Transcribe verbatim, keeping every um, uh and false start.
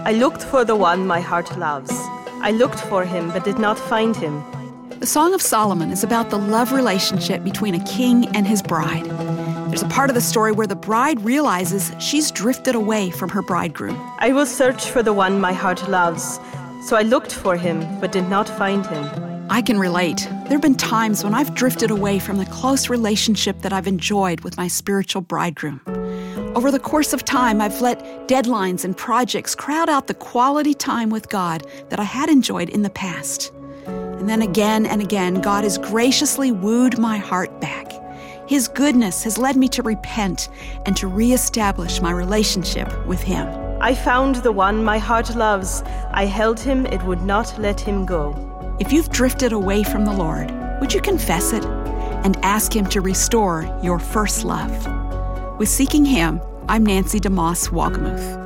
I looked for the one my heart loves. I looked for him, but did not find him. The Song of Solomon is about the love relationship between a king and his bride. There's a part of the story where the bride realizes she's drifted away from her bridegroom. I will search for the one my heart loves. So I looked for him, but did not find him. I can relate. There have been times when I've drifted away from the close relationship that I've enjoyed with my spiritual bridegroom. Over the course of time, I've let deadlines and projects crowd out the quality time with God that I had enjoyed in the past. And then again and again, God has graciously wooed my heart back. His goodness has led me to repent and to reestablish my relationship with Him. I found the one my heart loves. I held him, it would not let him go. If you've drifted away from the Lord, would you confess it and ask Him to restore your first love? With Seeking Him, I'm Nancy DeMoss Wolgemuth.